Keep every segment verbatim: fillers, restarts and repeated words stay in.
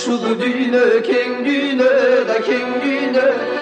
ушул дүйнө кең дүйнө да кең дүйнө,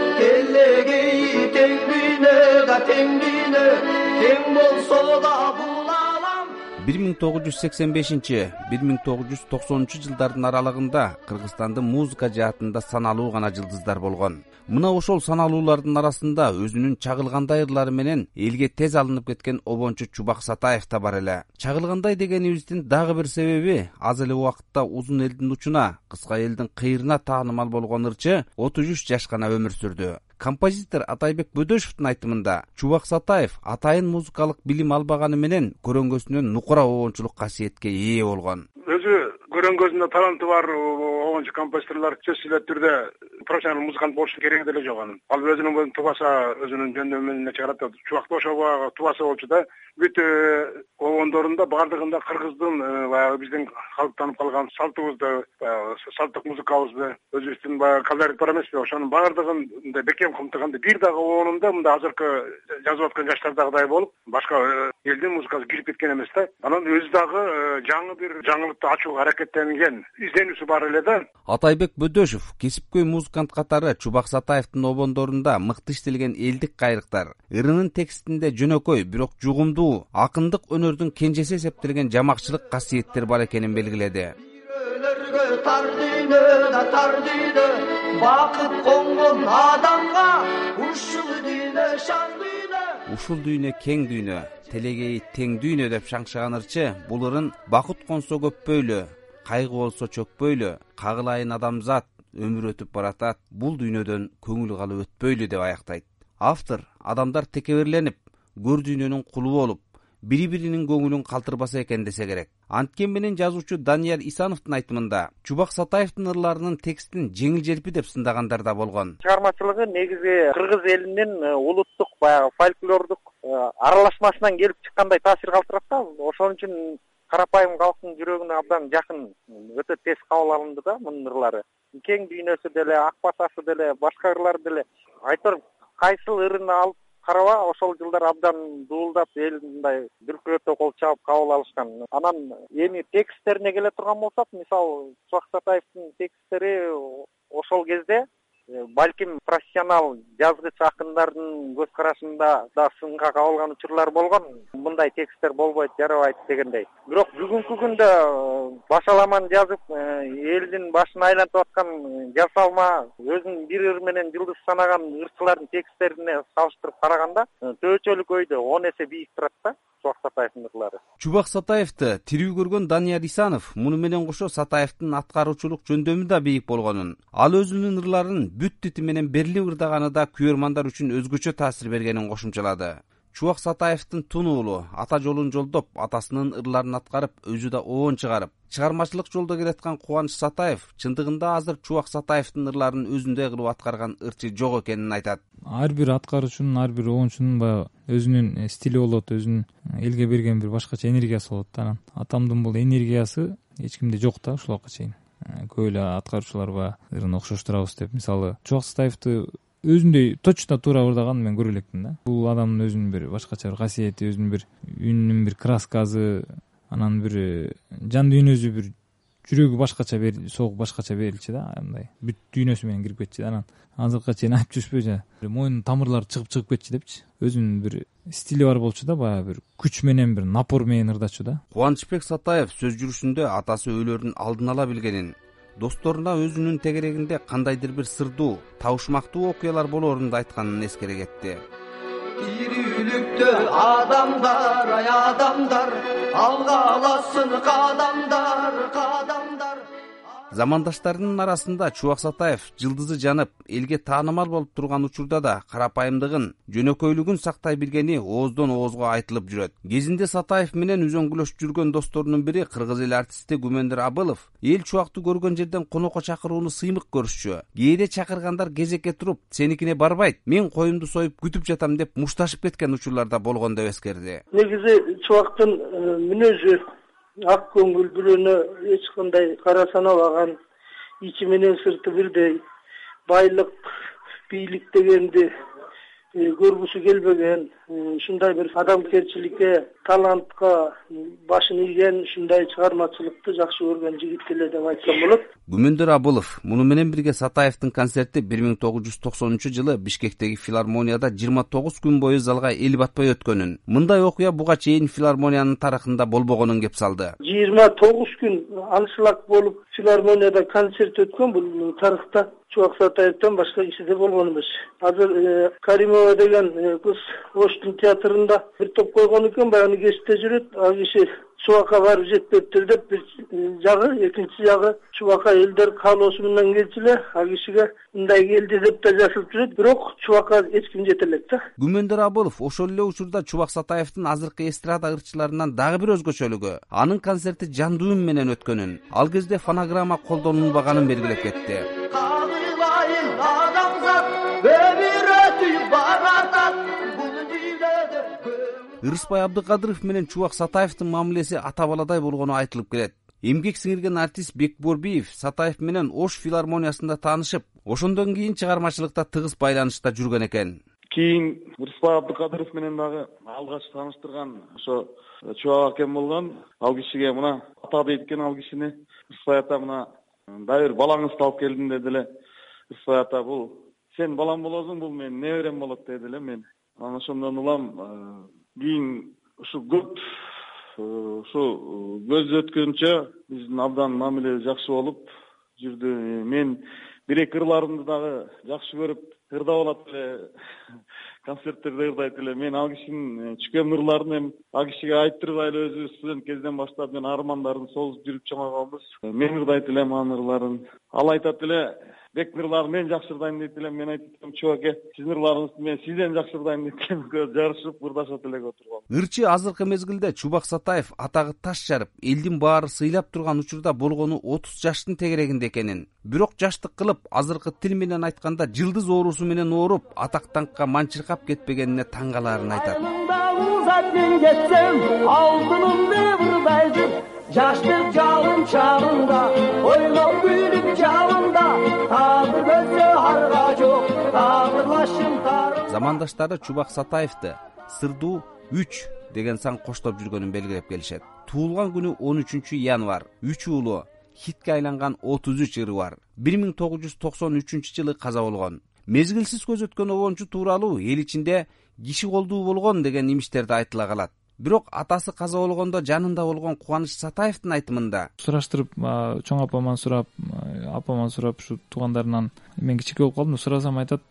келегей тең дүйнө да тең дүйнө, тең болсо да бул алам. бир миң тогуз жүз сексен бешинчи — бир миң тогуз жүз токсонунчу жылдардын аралыгында Кыргызстанда музыка жаатында саналуу гана жылдыздар болгон. Мына ошол саналуулардын арасында өзүнүн чагылгандай ырлары менен элге тез алынып кеткен обончу Чубак Сатаев да бар эле. Чагылгандай дегенибиздин дагы бир себеби аз эле убакытта узун элдин учуна, кыска элдин кыйрына таанымал болгон ырчы отуз үч жаш гана өмүр сүрдү. Композитор Атайбек Бөдөшевдин айтымында Чубак Сатаев атайын музыкалык билим албаганы менен көрөңгөсүнөн нукура обончулук касиетке ээ болгон. Өзү көрөңгөсүндө таланты бар обончу композиторлор сөзсүз түрдө профессионал музыкант болуш кереги деле жок анын. Ал өзүнүн тубаса, өзүнүн жөндөмү менен чыгарат. Чубак ошого тубаса болчу да. Бүт обондорунда бардыгында кыргыздын баягы биздин калыптанып калган салтыбызды, салттык музыкабызды, өзүбүздүн баягы колорит бар эмеспи? Ошонун бардыгын бекем камтыганда бир дагы обонунда мында азыркы жазып аткан жаштардагыдай болуп, башка элдин музыкасы кирип кеткен эмес да. Анан өзү дагы жаңы бир жаңылыкты ачууга аракеттенген изденүүсү бар эле да. Атайбек Бөдөшев кесипкөй музыкант катары Чубак Сатаевдин обондорунда мыкты иштелген элдик кайрыктар, ырынын текстинде жөнөкөй бирок жугумдуу, акындык өнөрдүн кенжеси эсептелген жамакчылык касиеттер бар экенин белгиледи. Тар дүйнө да тар дүйнө, бакыт конгон адамга ушул дүйнө шаң дүйнө. Ушул дүйнө кең дүйнө, телегейи тең дүйнө деп шаңшыган ырчы бул ырын бакыт консо көппөйлө, кайгы болсо чөкпөйлө, кагылайын адамзат, өмүр өтүп баратат, бул дүйнөдөн көңүл калып өтпөйлү деп аяктайт. Автор адамдар текеберленип, көр дүйнөнүн кулу болуп, бири-биринин көңүлүн калтырбаса экен десе керек. Анткени менен жазуучу Данияр Исановдун айтымында Чубак Сатаевдин ырларынын текстин жеңил-желпи деп сындагандар да болгон. Чыгармачылыгы негизи кыргыз элинин улуттук баягы фольклордук аралашмасынан келип чыккандай таасир калтырат да. Ошон үчүн карапайым калктын жүрөгүнө абдан жакын, өтө тез кабыл алынды да мунун ырлары. Кең дүйнөсү деле, ак басасы деле, башка ырлар деле. Айтор кайсыл ырын алып караба, ошол жылдар абдан дуулдап, эл мындай дүркүрөтө кол чаап кабыл алышкан. Анан эми тексттерине келе турган болсок, мисалы Чубак Сатаевдин тексттери ошол кезде балким профессионал жазгыч акындардын көз карашында да сынга кабылган учурлар болгон. Мындай тексттер болбойт, жарабайт дегендей. Бирок бүгүнкү күндө башаламан жазып, элдин башын айлантып аткан жасалма, өзүнүн бир ыр менен жылдыз санаган ырчылардын тексттерине салыштырып караганда, төбөчөлүк өйдө он эсе бийик турат да Чубак Сатаевдин ырлары. Чубак Сатаевди тирүү көргөн Данияр Исанов муну менен кошо Сатаевдин аткаруучулук жөндөмү да бийик болгонун, ал өзүнүн ырларын бүт тити менен берилип ырдаганы да күйөрмандар үчүн өзгөчө таасир бергенин кошумчалады. Чубак Сатаевдин тун уулу ата жолун жолдоп, атасынын ырларын аткарып, өзү да обон чыгарып, чыгармачылык жолдо келаткан Кубаныч Сатаев чындыгында азыр Чубак Сатаевдин ырларын өзүндөй кылып аткарган ырчы жок экенин айтат. Ар бир аткаруучунун, ар бир обончунун баягы өзүнүн стили болот, өзүнүн элге берген бир башкача энергиясы болот да. Анан атамдын бул энергиясы эч кимде жок да ушулга чейин. Көп эле аткаруучулар баягы ырын окшоштурабыз деп. Мисалы Чубак Сатаевди өзүндөй точно туура ырдаганын мен көрө электим да. Бул адамдын өзүнүн бир башкача бир касиети, өзүнүн бир үнүнүн бир краскасы, анан бир жан дүйнөсү, бир жүрөгү башкача согуп башкача берилчү да, мындай бүт дүйнөсү менен кирип кетчү. Анан азыркыга чейин айтып жүрүшпөйчү, мойнунун тамырлары чыгып-чыгып кетчү депчи. Өзүнүн бир стили бар болчу да, баягы бир күч менен, бир напор менен ырдачу да. Кубанычбек Сатаев сөз жүрүшүндө атасы өлөрүн алдын ала билгенин, досторуна өзүнүн тегерегинде кандайдыр бир сырдуу, табышмактуу окуялар болоорун да айтканын эскере кетти. Тирүүлүктө адамдар, ай адамдар, алга аласын кадамдар, кадамдар. Замандаштарынын арасында Чубак Сатаев жылдызы жанып, элге таанымал болуп турган учурда да карапайымдыгын, жөнөкөйлүгүн сактай билгени ооздон оозго айтылып жүрөт. Кезинде Сатаев менен үзөңгүлөшүп жүргөн досторунун бири кыргыз эл артисти Гумендер Абылов эл Чубакты көргөн жерден конокко чакырууну сыймык көрүшчү. Кээде чакыргандар кезекке туруп, сеникине барбайт, мен коюмду союп күтүп жатам деп мушташып кеткен учурларда болгон деп эскерди. Негизи Чубактын мүнөзү ак көңүл, бирөөнө эч кандай кара санабаган, ичи менен сырты бирдей, байлык, бийлик дегенди көргүсү келбеген, ушундай бир адамгерчиликке талантка башын ийген, ушундай чыгармачылыкты жакшы көргөн жигит эле деп айтсам болот. Гүмөндөр Абылов муну менен бирге Сатаевдин концерти бир миң тогуз жүз токсонунчу жылы Бишкектеги филармонияда жыйырма тогуз күн бою залга эл батпай өткөнүн, мындай окуя буга чейин филармониянын тарыхында болбогонун кеп салды. жыйырма тогуз күн аншлаг болуп филармонияда концерт өткөн, бул тарыхта Чубак Сатаевден башка кишиде болгон эмес. Азыр Каримова деген кыз Оштун театрында бир топ койгон экен, баягы кечте жүрөт, ал киши Чубакка барып жетпептир деп бир жагы, экинчи жагы Чубакка элдер каалоосу менен келчү эле, ал кишиге мындай келди деп да жазылып жүрөт, бирок Чубакка эч ким жете элек да. Гүмөндөр Абылов ошол эле учурда Чубак Сатаевдин азыркы эстрада ырчыларынан дагы бир өзгөчөлүгү, анын концерти жандуу үн менен өткөнүн, ал кезде фонограмма колдонулбаганын белгилеп кетти. Ырысбай Абдыкадыров менен Чубак Сатаевдин мамилеси ата баладай болгону айтылып келет. Эмгек сиңирген артист Бекборбиев Сатаев менен Ош филармониясында таанышып, ошондон кийин чыгармачылыкта тыгыз байланышта жүргөн экен. Кийин Ырысбай Абдыкадыров менен дагы алгач тааныштырган ошо Чубак акем болгон. Ал кишиге мына ата дейт экен, ал кишини Ырысбай ата мына дагы бир балаңызды алып келдим деди эле. Ырысбай ата бул сен балам болосуң, бул менин неберем болот деди эле. Мен анан ошондон улам кийин ушу көп ушу көз өткөнчө биздин абдан мамиле жакшы болуп жүрдү. Мен бир эки ырларымды дагы жакшы көрүп ырдап алат эле, концерттерде ырдайт эле. Мен ал кишинин чүкөн ырларын эми ал кишиге айттырбай эле өзүбүз студент кезден баштап мен армандарын созуп жүрүп чоңойгонбуз. Мен ырдайт элем анын ырларын. Ал айтат эле, бек ырларын мен жакшы ырдайм дейт элем. Мен айтам, Чубак, сиздин ырларыңызды мен сизден жакшы ырдайм дейт элем. Жарышып ырдашат элек отурган. Ырчы азыркы мезгилде Чубак Сатаев атагы таш жарып, элдин баары сыйлап турган учурда болгону отуз жаштын тегерегинде экенин, бирок жаштык кылып азыркы тил менен айтканда жылдыз оорусу менен ооруп, атак-даңкка манчыркап кетпегенине таң калаарын айтат. Жаштык жалын чагында, ойноп күлүп жабында, тагыр көзү арга жок, тагырлашым тары. Замандаштары Чубак Сатаевди Сырдуу үч деген сан коштоп жүргөнүн белгилеп келишет. Туулган күнү он үчүнчү январь, үч уулу, хитке айланган отуз үч ыры бар. бир миң тогуз жүз токсон үчүнчү жылы каза болгон. Мезгилсиз көз өткөн обончу тууралуу эл ичинде киши колдуу болгон деген имиштерди айтыла калат. Бирок атасы каза болгондо жанында болгон Кубаныч Сатаевдин айтымында сураштырып, чоң апаман сурап, апаман сурап, ушу туугандарынан мен кичике болуп калдым, сурасам айтат,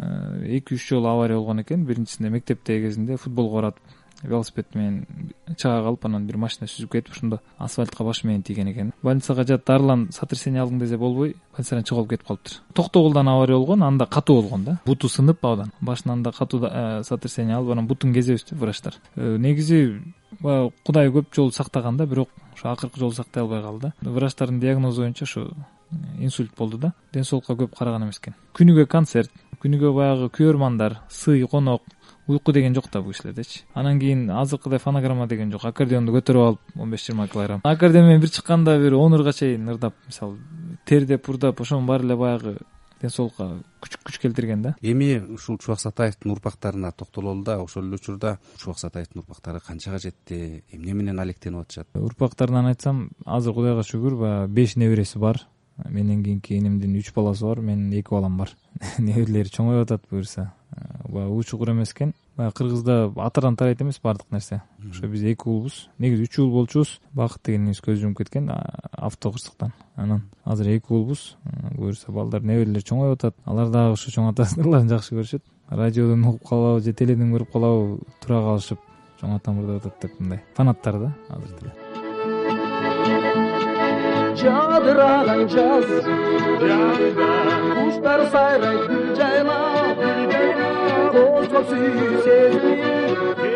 эки үч жолу авария болгон экен. Биринчисинде мектепте кезинде футболго барат, велосипед менен чыга калып, анан бир машина сүзүп кетип, ошондо асфальтка башы менен тийген экен. Больницага жатты, Арлан сотрясение алдың десе болбой, больницадан чыгып кетип калыптыр. Токтогулдан авария болгон, анда катуу болгон да. Буту сынып абдан. Башынан да катуу сотрясение алып, анан бутун кезебиз деп врачтар. Негизи Кудай көп жолу сактаган да, бирок ошо акыркы жолу сактай албай калды. Врачтардын диагнозу боюнча ошо инсульт болду да. Ден соолукка көп караган эмес экен. Күнүгө концерт, күнүгө баягы күйөрмандар, сый, конок, уйку деген жок да бул кишилердечи. Анан кийин азыркыдай фонограмма деген жок. Аккордеонду көтөрүп алып он беш жыйырма килограмм. Аккордеон менен бир чыкканда бир он ырга чейин ырдап, мисалы, тердеп, урдап, ошонун баары эле баягы ден соолукка күч күч келтирген да. Эми ушул Чубак Сатаевдин урпактарына токтололу да, ошол эле учурда Чубак Сатаевдин урпактары канчага жетти, эмне менен алектенип атышат? Урпактарынан айтсам, азыр Кудайга шүгүр, баягы беш небереси бар. Менен кийинки энемдин үч баласы бар, менин эки балам бар. Неберелери чоңоюп атат буюрса. Баягы учугур эмес экен. Баягы Кыргызда атадан тарайт эмес баардык нерсе. Ошо биз эки уулбуз. Негизи үч уул болчубуз. Бакыт дегенибиз көз жумуп кеткен автокырсыктан. Анан азыр эки уулбуз. Буюрса балдар, неберелер чоңоюп атат. Алар дагы ошо чоң атасынын ырларын жакшы көрүшөт. Радиодон угуп калабы же теледен көрүп калабы, тура калышып, чоң атам ырдап атат деп мындай фанаттар да азыр деле. Жадыраган жаз куштар сайрайт гүл жайлап, козгоп сүйүү сезими.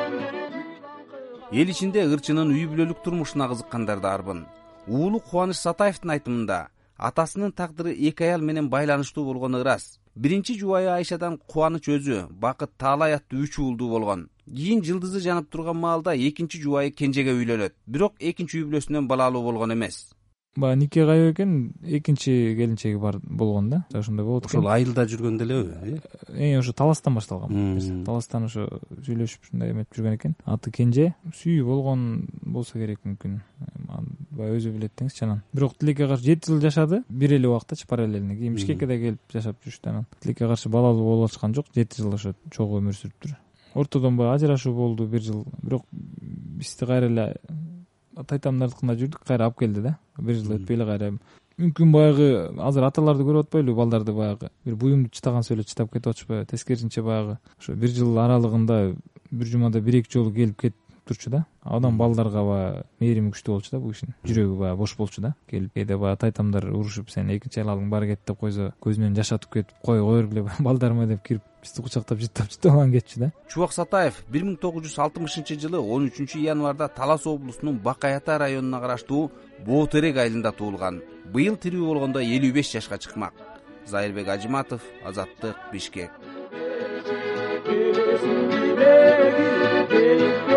Эл ичинде ырчынын үй бүлөлүк турмушуна кызыккандар да арбын. Уулу Кубаныч Сатаевдин айтымында атасынын тагдыры эки аял менен байланыштуу болгону ырас. Биринчи жубайы Айшадан Кубаныч өзү, Бакыт Таалай аттуу үч уулдуу болгон. Кийин жылдызы жанып турган маалда экинчи жубайы Кенжеге үйлөнөт. Бирок экинчи үй бүлөсүнөн балалуу болгон эмес. баягы нике кайып экен, экинчи келинчеги бар болгон да, ошондой болот экен. Ошол айылда жүргөндө элеби? Э, ошо таластан башталган. Таластан ошо сүйлөшүп ушундай эметип жүргөн экен. Аты Кенже, сүйүү болгон болсо керек мүмкүн. Баягы өзү билет деңизчи анан. Бирок Тилекке каршы жети жыл жашады, бир эле убактачы параллельно. Кийин Бишкекке да келип жашап жүрүштү анан. Тилекке каршы балалуу болуп ачкан жок, жети жыл ошо чогуу өмүр сүрүптүр. Ортодон баягы ажырашуу болду бир жыл. Бирок бизди кайра эле тайтамдын арткында жүрдүк, кайра алып келди да. Бир жыл өтпөй эле кайра мүмкүн баягы азыр аталарды көрүп атпайлыбы, балдарды баягы бир буюмду чытаган сөйлөп чытап кетип атышпайбы? Тескерисинче баягы ошо бир жыл аралыгында бир жумада бир эки жолу келип кетип турчу да. Адам балдарга баягы мээрими күчтүү болчу да, бул кишинин жүрөгү баягы бош болчу да. Келип кээде баягы тайтамдар урушуп, сен экинчи аялың бар кет деп койсо, көзүнөн жаш атып кетип, кой кой бергиле балдарыма деп кирип бизди кучактап жыттап жыттап алган кетчү да. Чубак Сатаев бир миң тогуз жүз алтымышынчы жылы он үчүнчү январда Талас облусунун Бакай Ата районуна караштуу Боотерек айылында туулган. Быйыл тирүү болгондо элүү беш жашка чыкмак. Зайырбек Ажиматов, Азаттык, Бишкек.